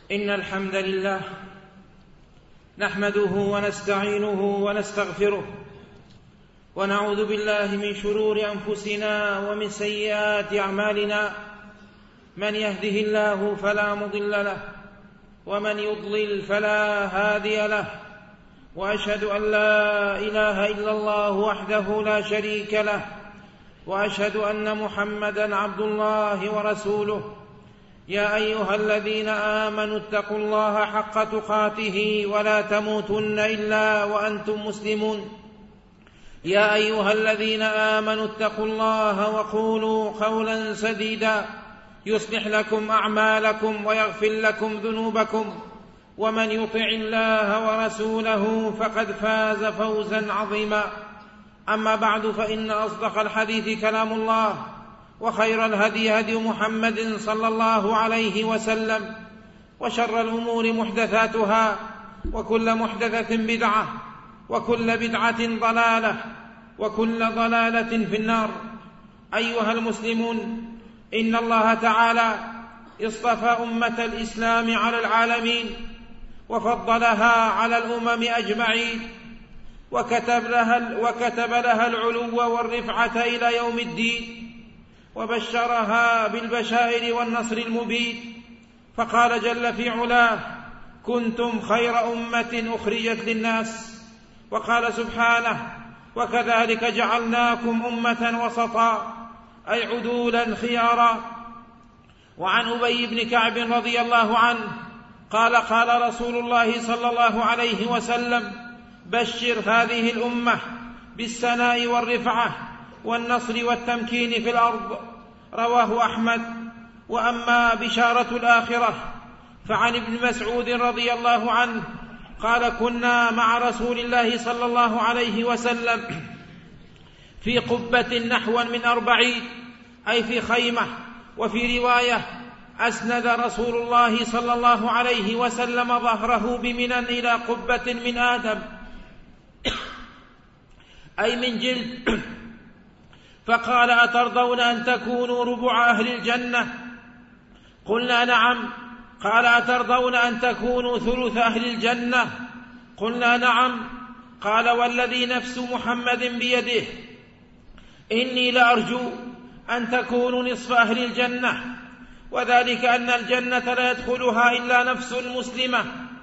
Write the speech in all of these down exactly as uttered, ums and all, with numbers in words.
إن الحمد لله نحمده ونستعينه ونستغفره ونعوذ بالله من شرور أنفسنا ومن سيئات أعمالنا. من يهده الله فلا مضل له ومن يضلل فلا هادي له، وأشهد أن لا إله إلا الله وحده لا شريك له، وأشهد أن محمدًا عبد الله ورسوله. يا أيها الذين آمنوا اتقوا الله حق تقاته ولا تموتن إلا وأنتم مسلمون. يا أيها الذين آمنوا اتقوا الله وقولوا قولا سديدا يصلح لكم أعمالكم ويغفر لكم ذنوبكم، ومن يطع الله ورسوله فقد فاز فوزا عظيما. أما بعد، فإن أصدق الحديث كلام الله، وخير الهدي هدي محمد صلى الله عليه وسلم، وشر الأمور محدثاتها، وكل محدثة بدعة، وكل بدعة ضلالة، وكل ضلالة في النار. أيها المسلمون، إن الله تعالى اصطفى أمة الإسلام على العالمين، وفضلها على الأمم أجمعين، وكتب لها, وكتب لها العلو والرفعة إلى يوم الدين، وبشرها بالبشائر والنصر المبين. فقال جل في علاه: كنتم خير أمة أخرجت للناس. وقال سبحانه: وكذلك جعلناكم أمة وسطا، أي عدولا خيارا. وعن أبي بن كعب رضي الله عنه قال: قال رسول الله صلى الله عليه وسلم: بشر هذه الأمة بالسناء والرفعة والنصر والتمكين في الأرض. رواه أحمد. وأما بشارة الآخرة فعن ابن مسعود رضي الله عنه قال: كنا مع رسول الله صلى الله عليه وسلم في قبة نحو من أربعين، أي في خيمة. وفي رواية: أسند رسول الله صلى الله عليه وسلم ظهره بمنى إلى قبة من آدم، أي من جلد، فقال: أترضون أن تكونوا ربع أهل الجنة؟ قلنا: نعم. قال: أترضون أن تكونوا ثلث أهل الجنة؟ قلنا: نعم. قال: والذي نفس محمد بيده إني لأرجو أن تكونوا نصف أهل الجنة، وذلك أن الجنة لا يدخلها إلا نفس مسلمة،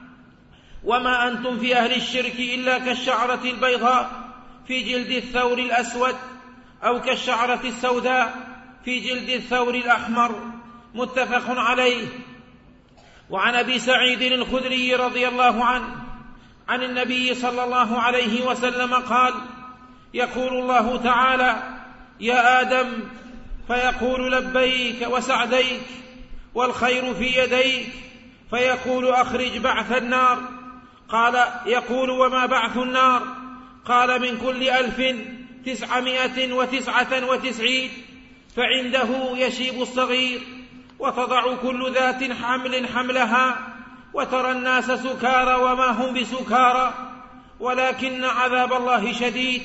وما أنتم في أهل الشرك إلا كالشعرة البيضاء في جلد الثور الأسود، أو كالشعرة السوداء في جلد الثور الأحمر. متفق عليه. وعن أبي سعيد الخدري رضي الله عنه عن النبي صلى الله عليه وسلم قال: يقول الله تعالى: يا آدم، فيقول: لبيك وسعديك، والخير في يديك، فيقول: أخرج بعث النار. قال: يقول: وما بعث النار؟ قال: من كل ألف تسعمائة وتسعة وتسعين، فعنده يشيب الصغير، وتضع كل ذات حمل حملها، وترى الناس سكارى وما هم بسكارى، ولكن عذاب الله شديد.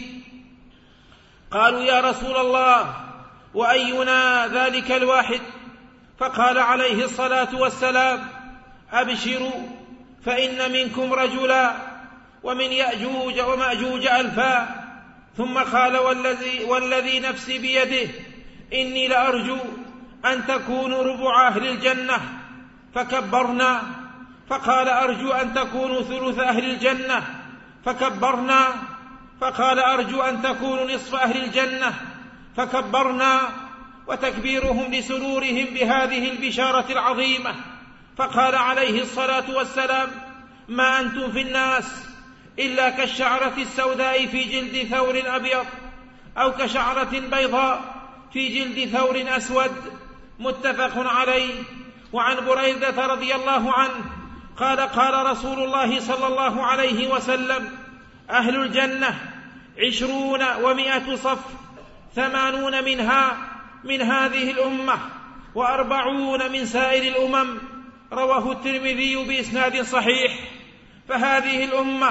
قالوا: يا رسول الله، وأينا ذلك الواحد؟ فقال عليه الصلاة والسلام: أبشروا، فإن منكم رجلا، ومن يأجوج ومأجوج ألفا. ثم قال: والذي, والذي نفسي بيده إني لأرجو أن تكونوا ربع أهل الجنة. فكبرنا. فقال: أرجو أن تكونوا ثلث أهل الجنة. فكبرنا. فقال: أرجو أن تكونوا نصف أهل الجنة. فكبرنا. وتكبيرهم لسرورهم بهذه البشارة العظيمة. فقال عليه الصلاة والسلام: ما أنتم في الناس إلا كالشعرة السوداء في جلد ثور أبيض، أو كشعرة بيضاء في جلد ثور أسود. متفق عليه. وعن بريدة رضي الله عنه قال: قال رسول الله صلى الله عليه وسلم: أهل الجنة عشرون ومائة صف، ثمانون منها من هذه الأمة، وأربعون من سائر الأمم. رواه الترمذي بإسناد صحيح. فهذه الأمة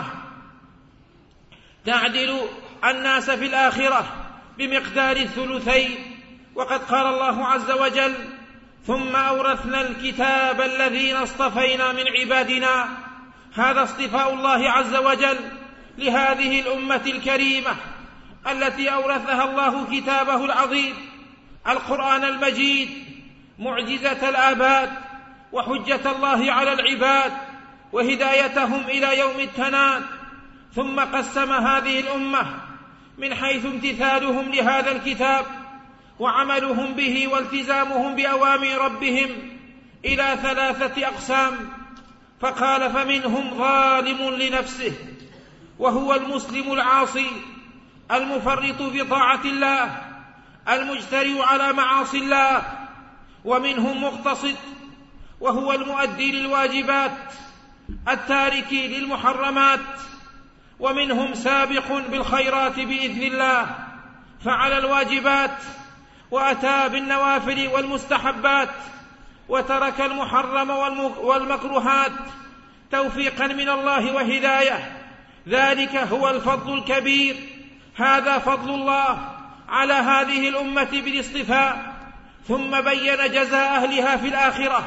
تعدل الناس في الآخرة بمقدار الثلثين. وقد قال الله عز وجل: ثم أورثنا الكتاب الذين اصطفينا من عبادنا. هذا اصطفاء الله عز وجل لهذه الأمة الكريمة التي أورثها الله كتابه العظيم القرآن المجيد، معجزة الآباد وحجة الله على العباد وهدايتهم إلى يوم التناد. ثم قسم هذه الأمة من حيث امتثالهم لهذا الكتاب وعملهم به والتزامهم بأوامر ربهم إلى ثلاثة أقسام، فقال: فمنهم ظالم لنفسه وهو المسلم العاصي المفرط في طاعة الله المجترئ على معاصي الله، ومنهم مقتصد وهو المؤدي للواجبات التارك للمحرمات، ومنهم سابق بالخيرات بإذن الله فعل الواجبات وأتى بالنوافل والمستحبات وترك المحرم والمكروهات توفيقا من الله وهداية. ذلك هو الفضل الكبير. هذا فضل الله على هذه الأمة بالاصطفاء. ثم بين جزاء أهلها في الآخرة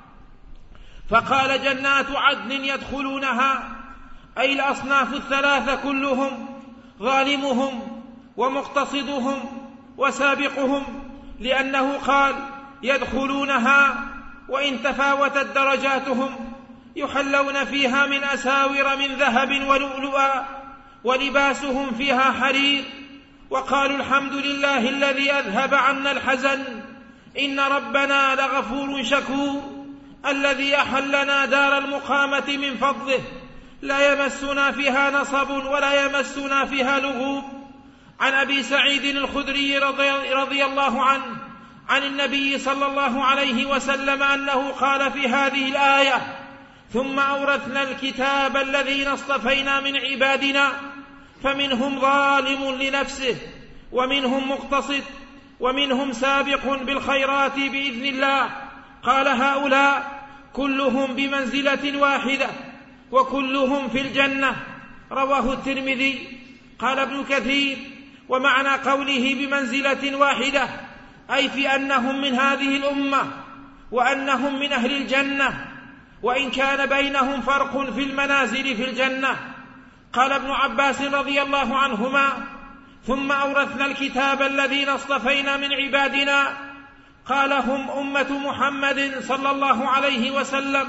فقال: جنات عدن يدخلونها، أي الأصناف الثلاثة كلهم، ظالمهم ومقتصدهم وسابقهم، لأنه قال: يدخلونها وإن تفاوتت درجاتهم يحلون فيها من أساور من ذهب ولؤلؤا ولباسهم فيها حرير. وقالوا: الحمد لله الذي أذهب عنا الحزن إن ربنا لغفور شكور الذي أحلنا دار المقامة من فضله لا يمسنا فيها نصب ولا يمسنا فيها لغوب. عن أبي سعيد الخدري رضي الله عنه عن النبي صلى الله عليه وسلم أنه قال في هذه الآية: ثم أورثنا الكتاب الذين اصطفينا من عبادنا فمنهم ظالم لنفسه ومنهم مقتصد ومنهم سابق بالخيرات بإذن الله. قال: هؤلاء كلهم بمنزلة واحدة وكلهم في الجنة. رواه الترمذي. قال ابن كثير: ومعنى قوله بمنزلة واحدة أي في أنهم من هذه الأمة وأنهم من أهل الجنة، وإن كان بينهم فرق في المنازل في الجنة. قال ابن عباس رضي الله عنهما: ثم أورثنا الكتاب الذين اصطفينا من عبادنا، قال: هم أمة محمد صلى الله عليه وسلم،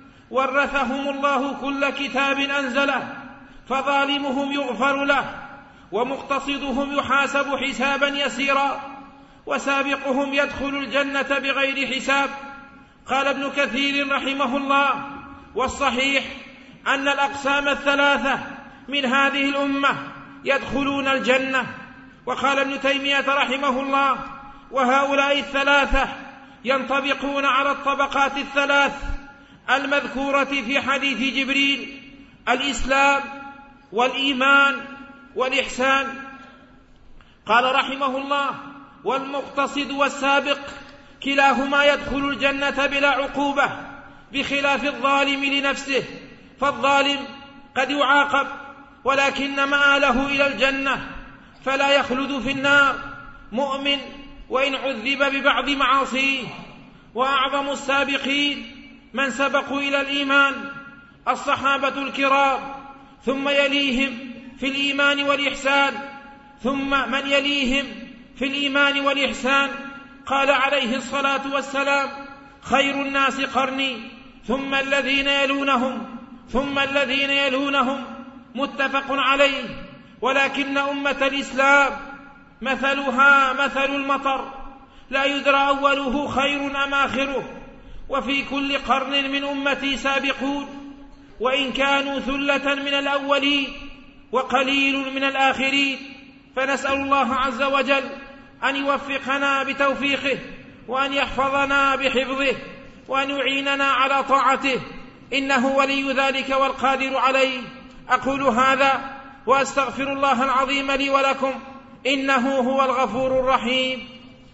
ورثهم الله كل كتاب أنزله، فظالمهم يغفر له ومقتصدهم يحاسب حسابا يسيرا وسابقهم يدخل الجنة بغير حساب. قال ابن كثير رحمه الله: والصحيح أن الأقسام الثلاثة من هذه الأمة يدخلون الجنة. وقال ابن تيمية رحمه الله: وهؤلاء الثلاثة ينطبقون على الطبقات الثلاث المذكورة في حديث جبريل: الإسلام والإيمان والإحسان. قال رحمه الله: والمقتصد والسابق كلاهما يدخل الجنة بلا عقوبة، بخلاف الظالم لنفسه، فالظالم قد يعاقب ولكن مآله إلى الجنة فلا يخلد في النار مؤمن وإن عذب ببعض معاصيه. وأعظم السابقين من سبقوا إلى الإيمان الصحابة الكرام، ثم يليهم في الإيمان والإحسان، ثم من يليهم في الإيمان والإحسان. قال عليه الصلاة والسلام: خير الناس قرني ثم الذين يلونهم ثم الذين يلونهم، متفق عليه. ولكن أمة الإسلام مثلها مثل المطر، لا يدرى أوله خير أم آخره، وفي كل قرن من أمتي سابقون، وإن كانوا ثلة من الأولين وقليل من الآخرين. فنسأل الله عز وجل أن يوفقنا بتوفيقه، وأن يحفظنا بحفظه، وأن يعيننا على طاعته، إنه ولي ذلك والقادر عليه. أقول هذا وأستغفر الله العظيم لي ولكم، إنه هو الغفور الرحيم.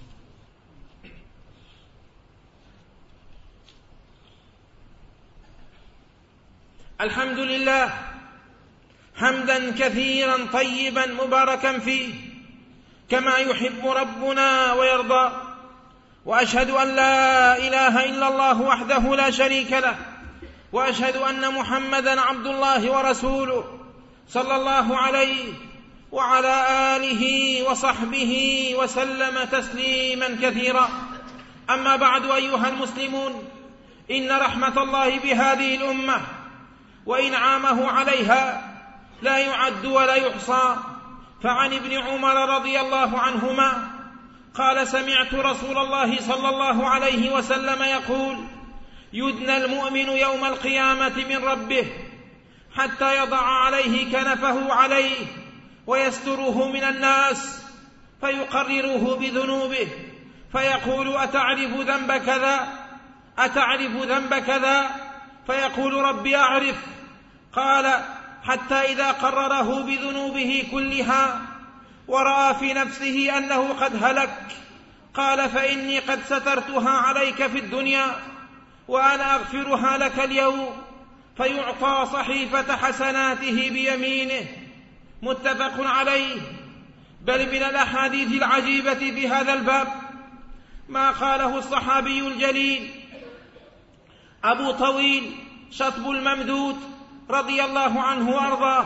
الحمد لله حمدا كثيرا طيبا مباركا فيه كما يحب ربنا ويرضى، وأشهد أن لا إله إلا الله وحده لا شريك له، وأشهد أن محمدًا عبد الله ورسوله صلى الله عليه وعلى آله وصحبه وسلم تسليمًا كثيرا. أما بعد، أيها المسلمون، إن رحمة الله بهذه الأمة وإنعامه عليها لا يعد ولا يحصى. فعن ابن عمر رضي الله عنهما قال: سمعت رسول الله صلى الله عليه وسلم يقول: يدنى المؤمن يوم القيامة من ربه حتى يضع عليه كنفه عليه ويستره من الناس فيقرره بذنوبه فيقول: أتعرف ذنب كذا؟ أتعرف ذنب كذا؟ فيقول: ربي أعرف. قال: حتى إذا قرره بذنوبه كلها ورأى في نفسه أنه قد هلك قال: فإني قد سترتها عليك في الدنيا وأنا أغفرها لك اليوم. فيعطى صحيفة حسناته بيمينه. متفق عليه. بل من الأحاديث العجيبة في هذا الباب ما قاله الصحابي الجليل أبو طويل شطب الممدود رضي الله عنه وأرضاه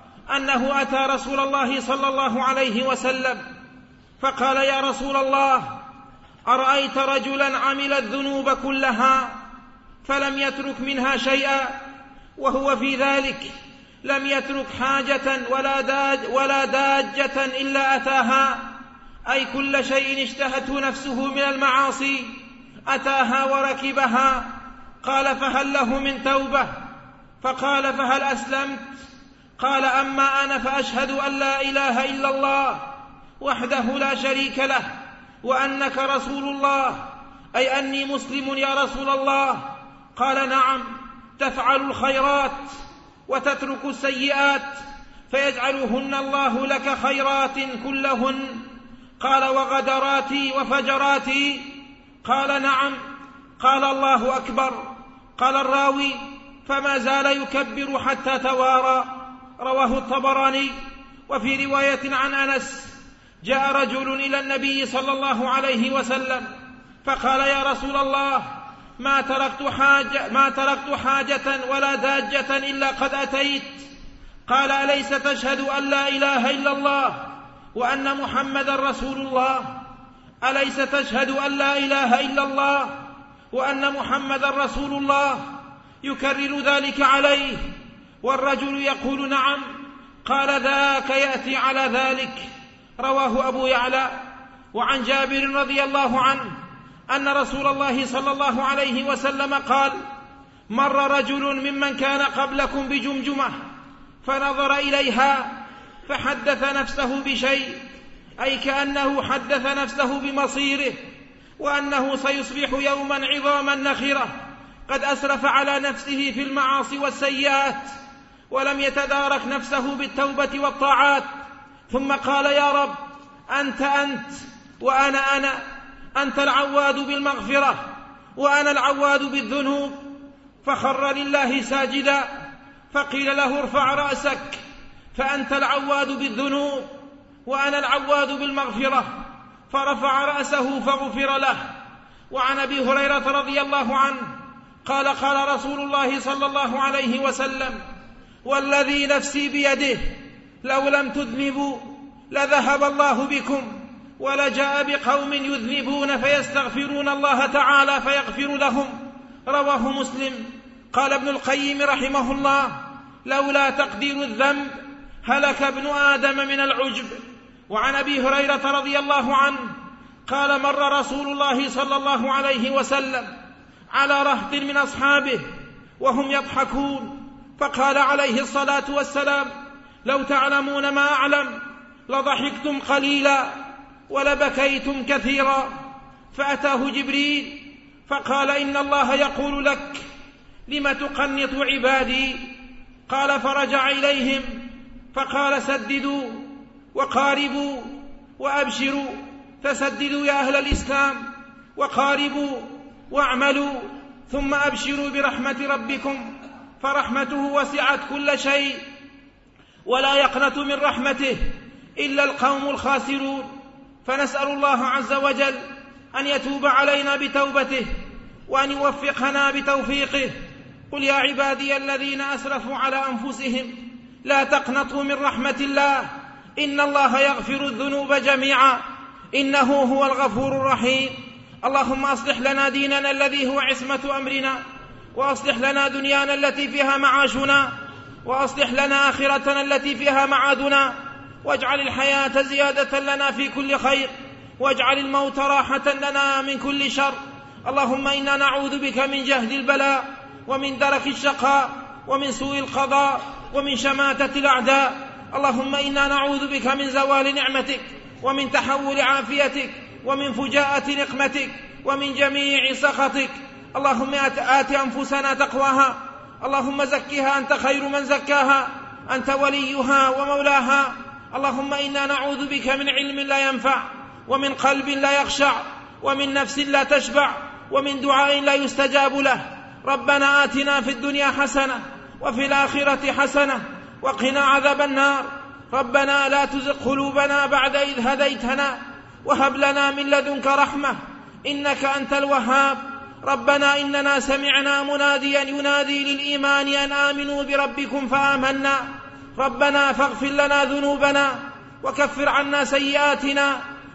أنه أتى رسول الله صلى الله عليه وسلم فقال: يا رسول الله، أرأيت رجلا عمل الذنوب كلها فلم يترك منها شيئا، وهو في ذلك لم يترك حاجة ولا, داج ولا داجة إلا أتاها، أي كل شيء اشتهته نفسه من المعاصي أتاها وركبها. قال: فهل له من توبة؟ فقال: فهل أسلمت؟ قال: أما أنا فأشهد أن لا إله إلا الله وحده لا شريك له وأنك رسول الله، أي أني مسلم يا رسول الله. قال: نعم، تفعل الخيرات وتترك السيئات فيجعلهن الله لك خيرات كلهن. قال: وغدراتي وفجراتي؟ قال: نعم. قال: الله أكبر. قال الراوي: فما زال يكبر حتى توارى. رواه الطبراني. وفي رواية عن أنس: جاء رجل إلى النبي صلى الله عليه وسلم فقال: يا رسول الله، ما تركت حاجة, ما تركت حاجة ولا داجة إلا قد أتيت. قال: أليس تشهد أن لا إله إلا الله وأن محمد رسول الله؟ أليس تشهد أن لا إله إلا الله وأن محمد رسول الله؟ يكرر ذلك عليه، والرجل يقول: نعم. قال: ذاك يأتي على ذلك. رواه أبو يعلى. وعن جابر رضي الله عنه أن رسول الله صلى الله عليه وسلم قال: مر رجل ممن كان قبلكم بجمجمة فنظر إليها فحدث نفسه بشيء، أي كأنه حدث نفسه بمصيره وأنه سيصبح يوما عظاما نخرة قد أسرف على نفسه في المعاصي والسيئات ولم يتدارك نفسه بالتوبة والطاعات. ثم قال: يا رب، أنت أنت وأنا أنا، أنت العواد بالمغفرة وأنا العواد بالذنوب. فخر لله ساجدا، فقيل له: ارفع رأسك، فأنت العواد بالذنوب وأنا العواد بالمغفرة. فرفع رأسه فغفر له. وعن أبي هريرة رضي الله عنه قال: قال رسول الله صلى الله عليه وسلم: والذي نفسي بيده لو لم تذنبوا لذهب الله بكم ولجاء بقوم يذنبون فيستغفرون الله تعالى فيغفر لهم. رواه مسلم. قال ابن القيم رحمه الله: لولا تقدير الذنب هلك ابن آدم من العجب. وعن أبي هريرة رضي الله عنه قال: مر رسول الله صلى الله عليه وسلم على رهط من أصحابه وهم يضحكون، فقال عليه الصلاة والسلام: لو تعلمون ما أعلم لضحكتم قليلا ولبكيتم كثيرا. فأتاه جبريل فقال: إن الله يقول لك: لم تقنط عبادي؟ قال: فرجع إليهم فقال: سددوا وقاربوا وأبشروا. فسددوا يا أهل الإسلام وقاربوا واعملوا، ثم أبشروا برحمة ربكم فرحمته وسعت كل شيء ولا يقنط من رحمته إلا القوم الخاسرون. فنسأل الله عز وجل أن يتوب علينا بتوبته وأن يوفقنا بتوفيقه. قل يا عبادي الذين أسرفوا على أنفسهم لا تقنطوا من رحمة الله إن الله يغفر الذنوب جميعا إنه هو الغفور الرحيم. اللهم أصلح لنا ديننا الذي هو عصمة أمرنا، وأصلح لنا دنيانا التي فيها معاشنا، وأصلح لنا آخرتنا التي فيها معادنا، واجعل الحياة زيادة لنا في كل خير، واجعل الموت راحة لنا من كل شر. اللهم إنا نعوذ بك من جهد البلاء ومن درك الشقاء ومن سوء القضاء ومن شماتة الأعداء. اللهم إنا نعوذ بك من زوال نعمتك ومن تحول عافيتك ومن فجاءة نقمتك ومن جميع سخطك. اللهم آت أنفسنا تقواها، اللهم زكها أنت خير من زكاها، أنت وليها ومولاها. اللهم إنا نعوذ بك من علم لا ينفع، ومن قلب لا يخشع، ومن نفس لا تشبع، ومن دعاء لا يستجاب له. ربنا آتنا في الدنيا حسنة وفي الآخرة حسنة وقنا عذاب النار. ربنا لا تزغ قلوبنا بعد إذ هديتنا وهب لنا من لدنك رحمة إنك أنت الوهاب. ربنا إننا سمعنا مناديا ينادي للإيمان أن آمنوا بربكم فآمنا. ربنا فاغفر لنا ذنوبنا وكفر عنا سيئاتنا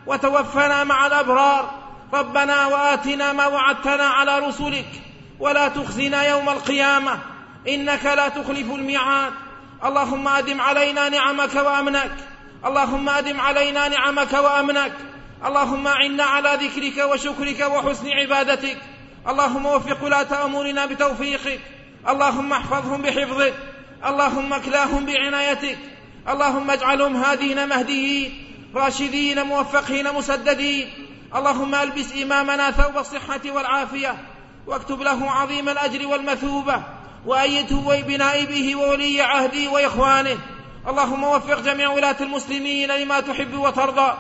وتوفنا مع الأبرار. ربنا وآتنا ما وعدتنا على رسلك ولا تخزنا يوم القيامة إنك لا تخلف الميعاد. اللهم أدم علينا نعمك وأمنك، اللهم أدم علينا نعمك وأمنك. اللهم أعنا على ذكرك وشكرك وحسن عبادتك. اللهم وفق ولاة أمورنا بتوفيقك، اللهم احفظهم بحفظك، اللهم اكلاهم بعنايتك. اللهم اجعلهم هادين مهديين راشدين موفقين مسددين. اللهم ألبس إمامنا ثوب الصحة والعافية واكتب له عظيم الأجر والمثوبة، وأيده بنائبه وولي عهده وإخوانه. اللهم وفق جميع ولاة المسلمين لما تحب وترضى،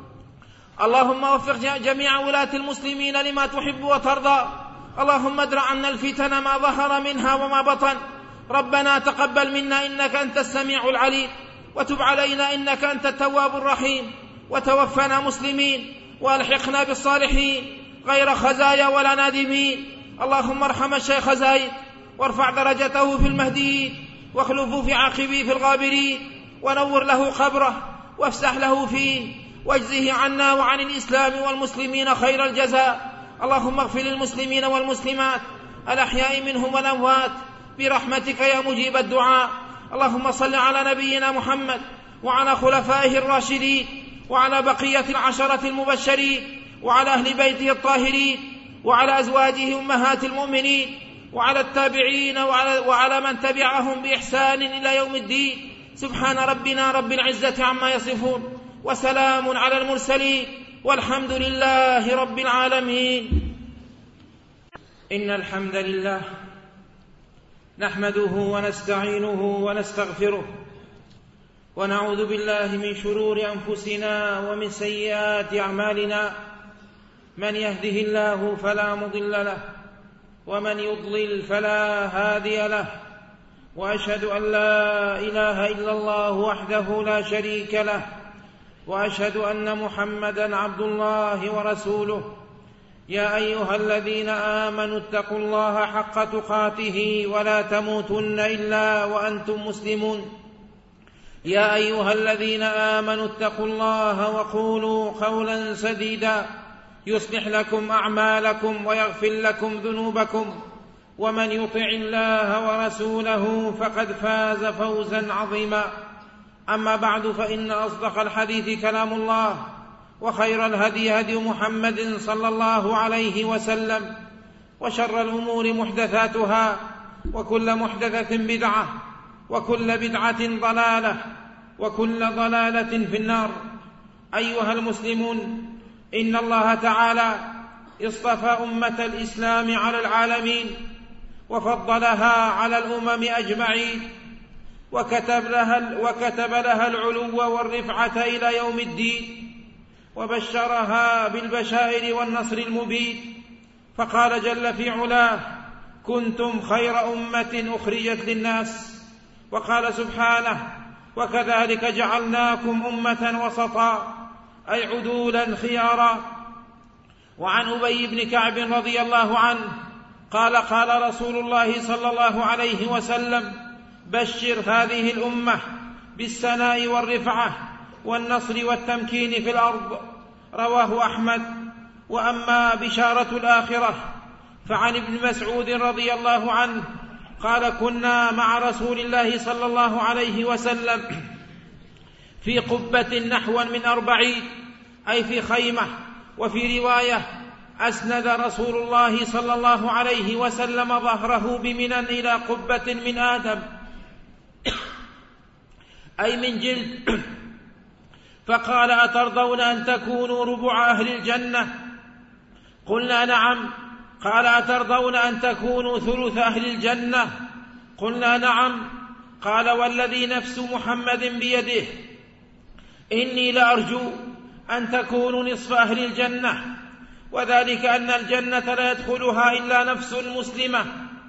اللهم وفق جميع ولاة المسلمين لما تحب وترضى. اللهم ادرع عنا الفتن ما ظهر منها وما بطن. ربنا تقبل منا إنك أنت السميع العليم، وتب علينا إنك أنت التواب الرحيم، وتوفنا مسلمين والحقنا بالصالحين غير خزايا ولا نادمين. اللهم ارحم الشيخ زايد وارفع درجته في المهديين، واخلفه في عاقبيه في الغابرين، ونور له قبره وافسح له فيه، واجزه عنا وعن الإسلام والمسلمين خير الجزاء. اللهم اغفر للمسلمين والمسلمات الأحياء منهم والأموات برحمتك يا مجيب الدعاء. اللهم صل على نبينا محمد وعلى خلفائه الراشدين وعلى بقية العشرة المبشرين وعلى أهل بيته الطاهرين وعلى أزواجه أمهات المؤمنين وعلى التابعين وعلى, وعلى من تبعهم بإحسان إلى يوم الدين. سبحان ربنا رب العزة عما يصفون، وسلام على المرسلين، والحمد لله رب العالمين. إن الحمد لله نحمده ونستعينه ونستغفره، ونعوذ بالله من شرور أنفسنا ومن سيئات أعمالنا. من يهده الله فلا مضل له، ومن يضلل فلا هادي له. وأشهد أن لا إله إلا الله وحده لا شريك له، وأشهد أن محمدًا عبد الله ورسوله. يا أيها الذين آمنوا اتقوا الله حق تقاته ولا تموتن إلا وأنتم مسلمون. يا أيها الذين آمنوا اتقوا الله وقولوا قولا سديدا يصلح لكم أعمالكم ويغفر لكم ذنوبكم، ومن يطع الله ورسوله فقد فاز فوزا عظيما. أما بعد، فإن أصدق الحديث كلام الله، وخير الهدي هدي محمد صلى الله عليه وسلم، وشر الأمور محدثاتها، وكل محدثة بدعة، وكل بدعة ضلالة، وكل ضلالة في النار. أيها المسلمون، إن الله تعالى اصطفى أمة الإسلام على العالمين، وفضلها على الأمم أجمعين، وكتب لها, وكتب لها العلو والرفعة إلى يوم الدين، وبشرها بالبشائر والنصر المبين. فقال جل في علاه: كنتم خير أمة أخرجت للناس. وقال سبحانه: وكذلك جعلناكم أمة وسطا، أي عدولا خيارا. وعن أبي بن كعب رضي الله عنه قال قال رسول الله صلى الله عليه وسلم: بشر هذه الأمة بالسناء والرفعة والنصر والتمكين في الأرض. رواه أحمد. وأما بشارة الآخرة فعن ابن مسعود رضي الله عنه قال: كنا مع رسول الله صلى الله عليه وسلم في قبة نحو من أربعين، أي في خيمة. وفي رواية: أسند رسول الله صلى الله عليه وسلم ظهره بمنى إلى قبة من آدم، أي من جلد، فقال: أترضون أن تكونوا ربع أهل الجنة؟ قلنا: نعم. قال: أترضون أن تكونوا ثلث أهل الجنة؟ قلنا: نعم. قال: والذي نفس محمد بيده إني لأرجو أن تكونوا نصف أهل الجنة، وذلك أن الجنة لا يدخلها إلا نفس مسلمة،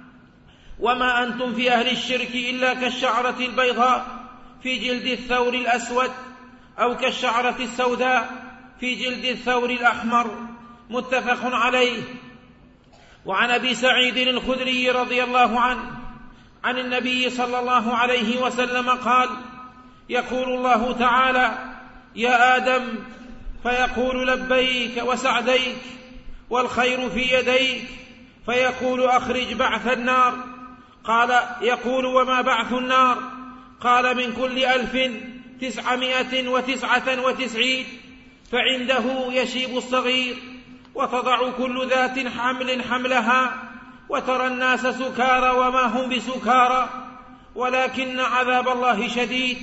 وما أنتم في أهل الشرك إلا كالشعرة البيضاء في جلد الثور الأسود، أو كالشعرة السوداء في جلد الثور الأحمر. متفق عليه. وعن أبي سعيد الخدري رضي الله عنه عن النبي صلى الله عليه وسلم قال: يقول الله تعالى: يا آدم، فيقول: لبيك وسعديك والخير في يديك، فيقول: أخرج بعث النار. قال: يقول: وما بعث النار؟ قال: من كل ألف تسعمائة وتسعة وتسعين، فعنده يشيب الصغير، وتضع كل ذات حمل حملها، وترى الناس سكارى وما هم بسكارى، ولكن عذاب الله شديد.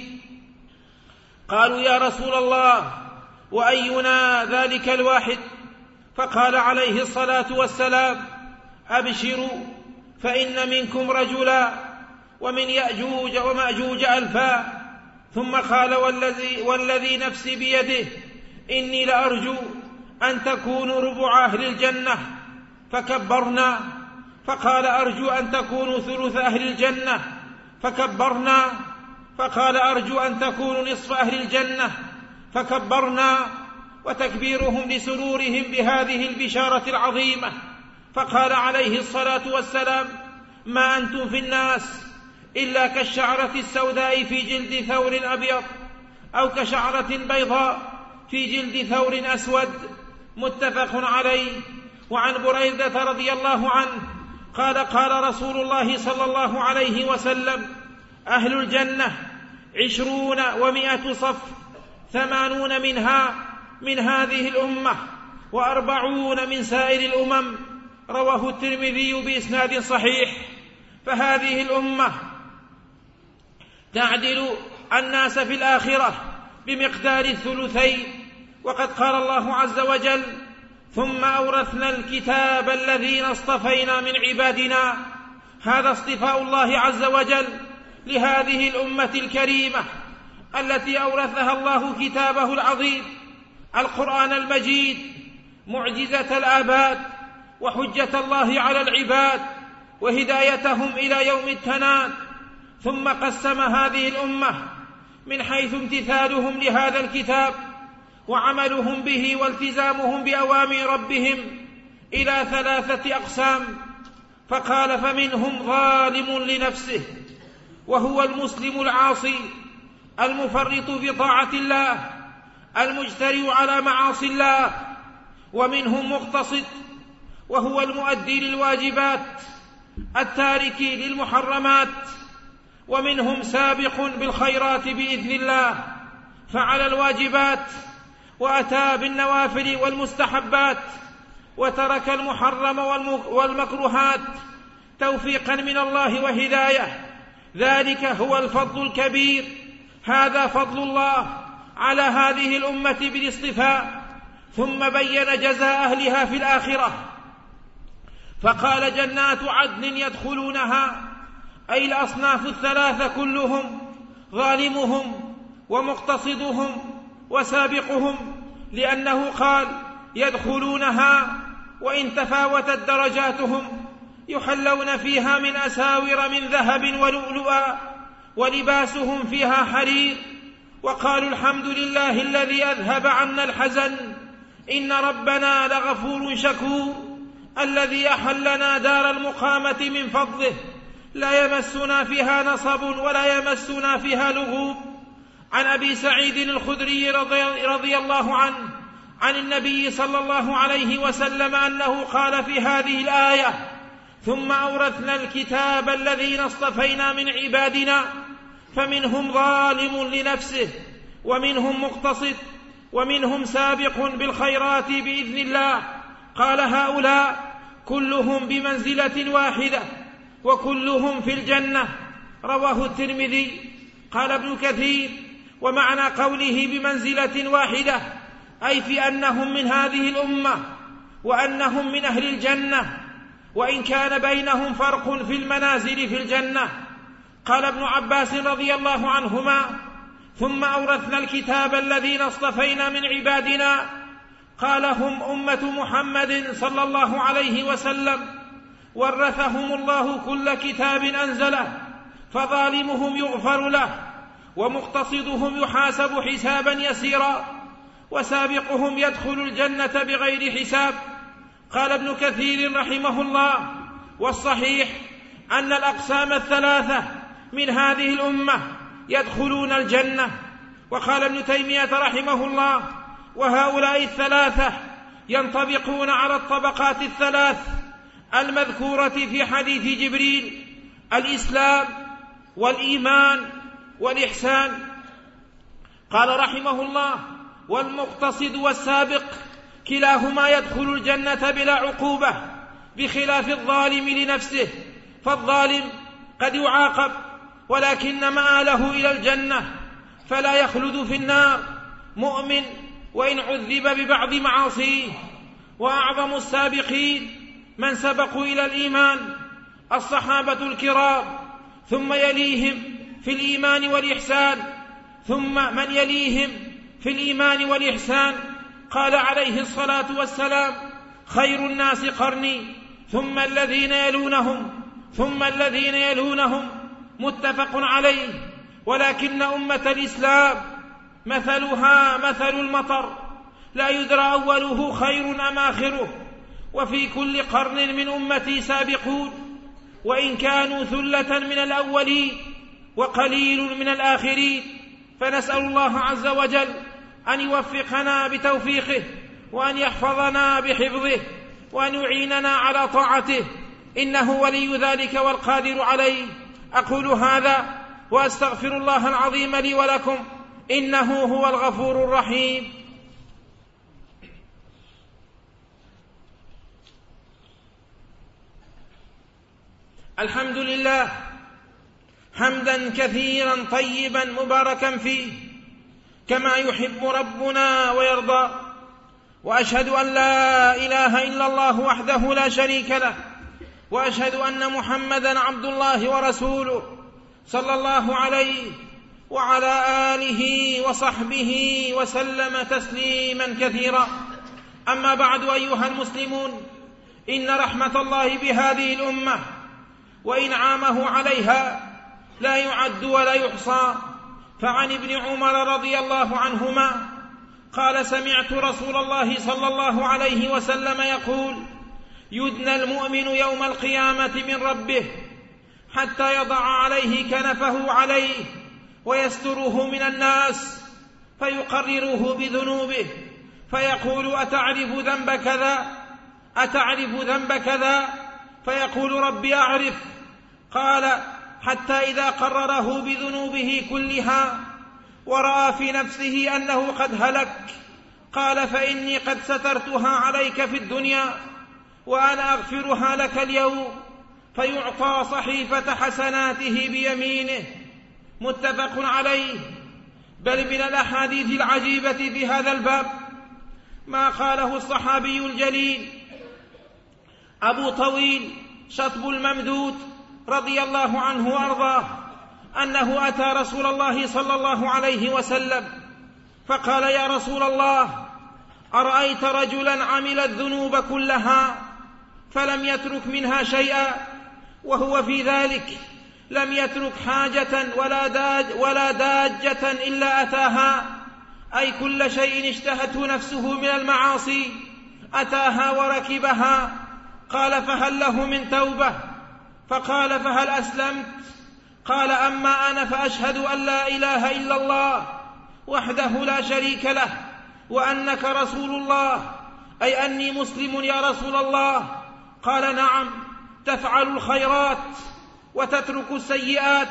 قالوا: يا رسول الله، وأينا ذلك الواحد؟ فقال عليه الصلاة والسلام: أبشروا، فإن منكم رجلا، ومن يأجوج ومأجوج ألفا. ثم قال: والذي, والذي نفسي بيده إني لأرجو أن تكونوا ربع أهل الجنة. فكبرنا. فقال: أرجو أن تكونوا ثلث أهل الجنة. فكبرنا. فقال: أرجو أن تكونوا نصف أهل الجنة. فكبرنا. وتكبيرهم لسرورهم بهذه البشارة العظيمة. فقال عليه الصلاة والسلام: ما أنتم في الناس إلا كالشعرة السوداء في جلد ثور أبيض، أو كشعرة بيضاء في جلد ثور أسود. متفق عليه. وعن بريدة رضي الله عنه قال: قال رسول الله صلى الله عليه وسلم: أهل الجنة عشرون ومائة صف، ثمانون منها من هذه الأمة، وأربعون من سائر الأمم. رواه الترمذي بإسناد صحيح. فهذه الأمة تعدل الناس في الآخرة بمقدار الثلثين. وقد قال الله عز وجل: ثم أورثنا الكتاب الذين اصطفينا من عبادنا. هذا اصطفاء الله عز وجل لهذه الأمة الكريمة التي أورثها الله كتابه العظيم، القرآن المجيد، معجزة الآباد، وحجة الله على العباد، وهدايتهم إلى يوم التناد. ثم قسم هذه الأمة من حيث امتثالهم لهذا الكتاب وعملهم به والتزامهم بأوامر ربهم إلى ثلاثة أقسام. فقال: فمنهم ظالم لنفسه، وهو المسلم العاصي المفرط في طاعة الله المجترئ على معاصي الله. ومنهم مقتصد، وهو المؤدي للواجبات التارك للمحرمات. ومنهم سابق بالخيرات بإذن الله، فعل الواجبات وأتى بالنوافل والمستحبات، وترك المحرم والمكروهات توفيقا من الله وهداية. ذلك هو الفضل الكبير. هذا فضل الله على هذه الأمة بالاصطفاء. ثم بين جزاء أهلها في الآخرة، فقال: جنات عدن يدخلونها، أي الأصناف الثلاثة كلهم، ظالمهم ومقتصدهم وسابقهم، لأنه قال: يدخلونها، وإن تفاوتت درجاتهم يحلون فيها من أساور من ذهب ولؤلؤا، ولباسهم فيها حرير. وقالوا: الحمد لله الذي أذهب عنا الحزن إن ربنا لغفور شكور الذي أحلنا دار المقامة من فضله لا يمسنا فيها نصب ولا يمسنا فيها لغوب. عن أبي سعيد الخدري رضي الله عنه عن النبي صلى الله عليه وسلم أنه قال في هذه الآية: ثم أورثنا الكتاب الذين اصطفينا من عبادنا فمنهم ظالم لنفسه ومنهم مقتصد ومنهم سابق بالخيرات بإذن الله. قال: هؤلاء كلهم بمنزلة واحدة وكلهم في الجنة. رواه الترمذي. قال ابن كثير: ومعنى قوله بمنزلة واحدة أي في أنهم من هذه الأمة وأنهم من أهل الجنة، وإن كان بينهم فرق في المنازل في الجنة. قال ابن عباس رضي الله عنهما: ثم أورثنا الكتاب الذين اصطفينا من عبادنا، قال: هم أمة محمد صلى الله عليه وسلم، ورثهم الله كل كتاب أنزله، فظالمهم يغفر له، ومقتصدهم يحاسب حسابا يسيرا، وسابقهم يدخل الجنة بغير حساب. قال ابن كثير رحمه الله: والصحيح أن الأقسام الثلاثة من هذه الأمة يدخلون الجنة. وقال ابن تيمية رحمه الله: وهؤلاء الثلاثة ينطبقون على الطبقات الثلاث المذكورة في حديث جبريل: الإسلام والإيمان والإحسان. قال رحمه الله: والمقتصد والسابق كلاهما يدخل الجنة بلا عقوبة، بخلاف الظالم لنفسه، فالظالم قد يعاقب ولكن مآله إلى الجنة فلا يخلد في النار مؤمن وإن عذب ببعض معاصيه. وأعظم السابقين من سبقوا إلى الإيمان الصحابة الكرام، ثم يليهم في الإيمان والإحسان، ثم من يليهم في الإيمان والإحسان. قال عليه الصلاة والسلام: خير الناس قرني ثم الذين يلونهم ثم الذين يلونهم. متفق عليه. ولكن أمة الإسلام مثلها مثل المطر، لا يدرى أوله خير أم آخره، وفي كل قرن من أمتي سابقون، وإن كانوا ثلة من الأولين وقليل من الآخرين. فنسأل الله عز وجل أن يوفقنا بتوفيقه، وأن يحفظنا بحفظه، وأن يعيننا على طاعته، إنه ولي ذلك والقادر عليه. أقول هذا وأستغفر الله العظيم لي ولكم، إنه هو الغفور الرحيم. الحمد لله حمدا كثيرا طيبا مباركا فيه كما يحب ربنا ويرضى، وأشهد أن لا إله إلا الله وحده لا شريك له، وأشهد أن محمدا عبد الله ورسوله صلى الله عليه وعلى آله وصحبه وسلم تسليما كثيرا. أما بعد، أيها المسلمون، إن رحمة الله بهذه الأمة وإنعامه عليها لا يعد ولا يحصى. فعن ابن عمر رضي الله عنهما قال: سمعت رسول الله صلى الله عليه وسلم يقول: يدنى المؤمن يوم القيامة من ربه حتى يضع عليه كنفه عليه ويستره من الناس، فيقرره بذنوبه، فيقول: أتعرف ذنب كذا؟ أتعرف ذنب كذا؟ فيقول: ربي أعرف. قال: حتى إذا قرره بذنوبه كلها ورأى في نفسه أنه قد هلك، قال: فإني قد سترتها عليك في الدنيا وأنا أغفرها لك اليوم. فيعطى صحيفة حسناته بيمينه. متفق عليه. بل من الأحاديث العجيبة في هذا الباب ما قاله الصحابي الجليل أبو طويل شطب الممدود رضي الله عنه وأرضاه، أنه أتى رسول الله صلى الله عليه وسلم فقال: يا رسول الله، أرأيت رجلا عمل الذنوب كلها فلم يترك منها شيئا، وهو في ذلك لم يترك حاجة ولا, داج ولا داجة إلا أتاها. أي كل شيء اشتهته نفسه من المعاصي أتاها وركبها. قال فهل له من توبة؟ فقال فهل أسلمت؟ قال أما أنا فأشهد أن لا إله إلا الله وحده لا شريك له وأنك رسول الله، أي أني مسلم يا رسول الله. قال نعم، تفعل الخيرات وتترك السيئات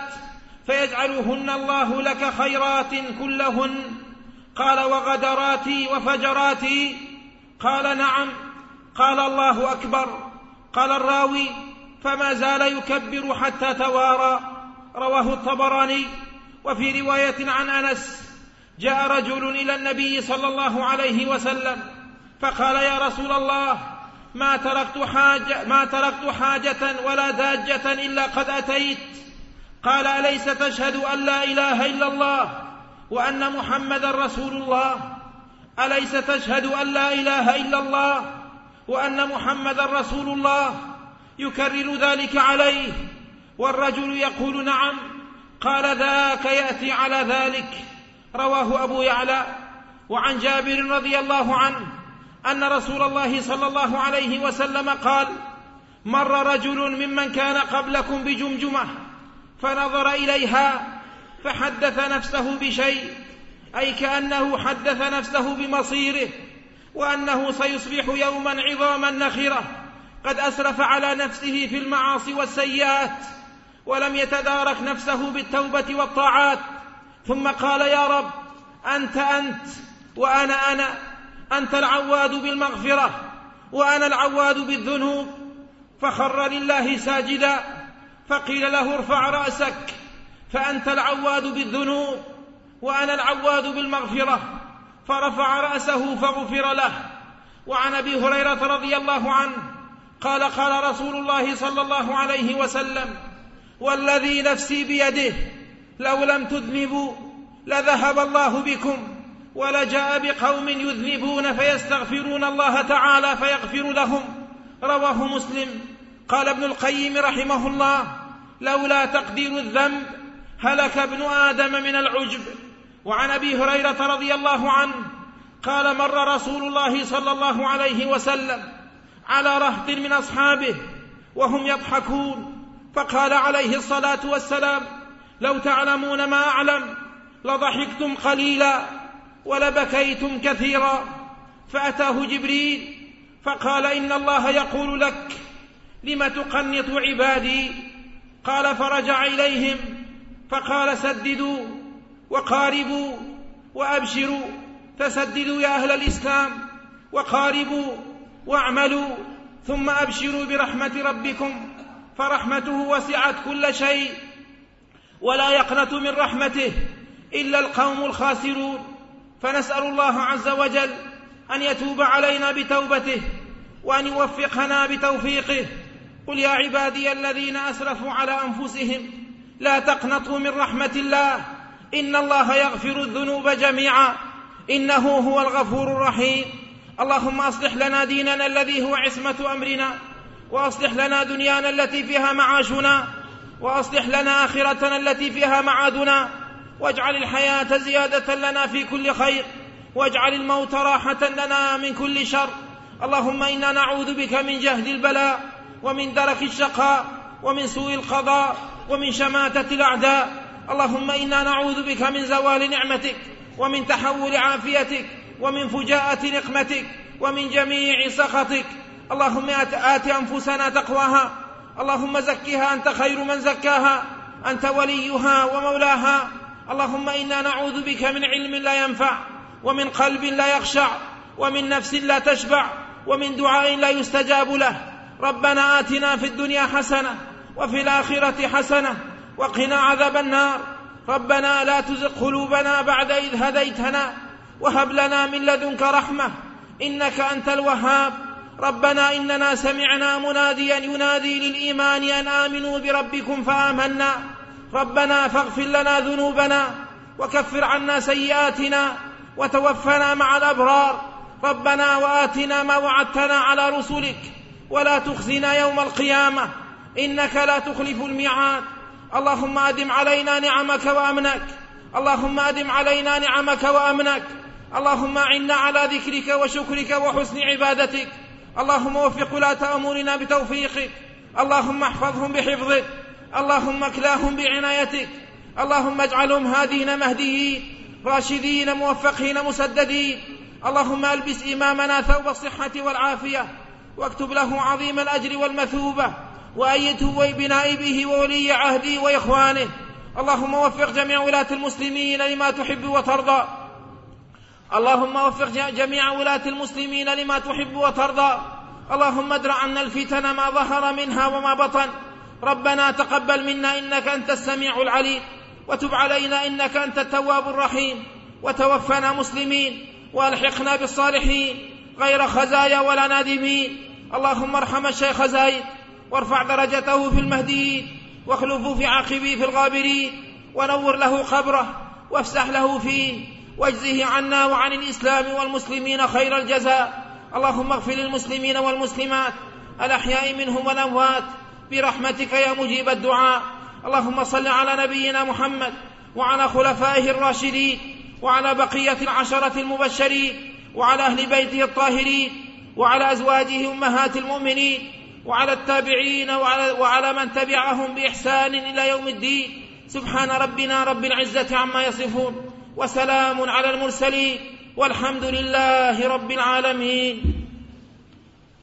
فيجعلهن الله لك خيرات كلهن. قال وغدراتي وفجراتي؟ قال نعم. قال الله أكبر. قال الراوي فما زال يكبر حتى توارى. رواه الطبراني. وفي رواية عن أنس جاء رجل إلى النبي صلى الله عليه وسلم فقال يا رسول الله ما تركت حاجة, ما تركت حاجة ولا داجة إلا قد أتيت. قال أليس تشهد أن لا إله إلا الله وأن محمدا رسول الله؟ أليس تشهد أن لا إله إلا الله وأن محمدا رسول الله؟ يكرر ذلك عليه والرجل يقول نعم. قال ذاك يأتي على ذلك. رواه أبو يعلى. وعن جابر رضي الله عنه أن رسول الله صلى الله عليه وسلم قال مر رجل ممن كان قبلكم بجمجمة فنظر إليها فحدث نفسه بشيء، أي كأنه حدث نفسه بمصيره وأنه سيصبح يوما عظاما نخرة قد أسرف على نفسه في المعاصي والسيئات ولم يتدارك نفسه بالتوبة والطاعات. ثم قال يا رب أنت أنت وأنا أنا، أنت العواد بالمغفرة وأنا العواد بالذنوب. فخر لله ساجدا فقيل له ارفع رأسك فأنت العواد بالذنوب وأنا العواد بالمغفرة، فرفع رأسه فغفر له. وعن أبي هريرة رضي الله عنه قال قال رسول الله صلى الله عليه وسلم والذي نفسي بيده لو لم تذنبوا لذهب الله بكم ولجاء بقوم يذنبون فيستغفرون الله تعالى فيغفر لهم. رواه مسلم. قال ابن القيم رحمه الله لولا تقدير الذنب هلك ابن آدم من العجب. وعن أبي هريرة رضي الله عنه قال مر رسول الله صلى الله عليه وسلم على رهط من أصحابه وهم يضحكون فقال عليه الصلاة والسلام لو تعلمون ما أعلم لضحكتم قليلا ولبكيتم كثيرا. فأتاه جبريل فقال إن الله يقول لك لم تقنط عبادي؟ قال فرجع إليهم فقال سددوا وقاربوا وأبشروا، فسددوا يا أهل الإسلام وقاربوا واعملوا ثم أبشروا برحمة ربكم فرحمته وسعت كل شيء ولا يقنط من رحمته إلا القوم الخاسرون. فنسأل الله عز وجل أن يتوب علينا بتوبته وأن يوفقنا بتوفيقه. قل يا عبادي الذين أسرفوا على أنفسهم لا تقنطوا من رحمة الله إن الله يغفر الذنوب جميعا إنه هو الغفور الرحيم. اللهم أصلح لنا ديننا الذي هو عصمة أمرنا، وأصلح لنا دنيانا التي فيها معاشنا، وأصلح لنا آخرتنا التي فيها معادنا، واجعل الحياة زيادة لنا في كل خير، واجعل الموت راحة لنا من كل شر. اللهم إنا نعوذ بك من جهد البلاء ومن درك الشقاء ومن سوء القضاء ومن شماتة الأعداء. اللهم إنا نعوذ بك من زوال نعمتك ومن تحول عافيتك ومن فجاءة نقمتك ومن جميع سخطك. اللهم آت أنفسنا تقواها، اللهم زكها أنت خير من زكاها، أنت وليها ومولاها. اللهم إنا نعوذ بك من علم لا ينفع ومن قلب لا يخشع ومن نفس لا تشبع ومن دعاء لا يستجاب له. ربنا آتنا في الدنيا حسنة وفي الآخرة حسنة وقنا عذاب النار. ربنا لا تزغ قلوبنا بعد إذ هديتنا وهب لنا من لدنك رحمة إنك أنت الوهاب. ربنا إننا سمعنا مناديا ينادي للإيمان أن آمنوا بربكم فآمنا. ربنا فاغفر لنا ذنوبنا وكفر عنا سيئاتنا وتوفنا مع الأبرار. ربنا وآتنا ما وعدتنا على رسلك ولا تخزنا يوم القيامة إنك لا تخلف الميعاد. اللهم أدم علينا نعمك وأمنك، اللهم أدم علينا نعمك وأمنك اللهم أعنا على ذكرك وشكرك وحسن عبادتك. اللهم وفق ولاة أمورنا بتوفيقك. اللهم احفظهم بحفظك. اللهم اكلاهم بعنايتك. اللهم اجعلهم هادين مهديين راشدين موفقين مسددين. اللهم ألبس إمامنا ثوب الصحة والعافية، واكتب له عظيم الأجر والمثوبة، وأيده بنائبه وولي عهده وإخوانه. اللهم وفق جميع ولاة المسلمين لما تحب وترضى. اللهم وفق جميع ولاة المسلمين لما تحب وترضى. اللهم ادرع عنا الفتن ما ظهر منها وما بطن. ربنا تقبل منا إنك أنت السميع العليم، وتب علينا إنك أنت التواب الرحيم، وتوفنا مسلمين والحقنا بالصالحين غير خزايا ولا نادمين. اللهم ارحم الشيخ زايد وارفع درجته في المهديين، واخلفه في عقبه في الغابرين، ونور له قبره وافسح له فيه، واجزه عنا وعن الإسلام والمسلمين خير الجزاء. اللهم اغفر للمسلمين والمسلمات الأحياء منهم والأموات برحمتك يا مجيب الدعاء. اللهم صل على نبينا محمد وعلى خلفائه الراشدين وعلى بقية العشرة المبشرين وعلى أهل بيته الطاهرين وعلى أزواجه أمهات المؤمنين وعلى التابعين وعلى, وعلى من تبعهم بإحسان إلى يوم الدين. سبحان ربنا رب العزة عما يصفون، وسلام على المرسلين، والحمد لله رب العالمين.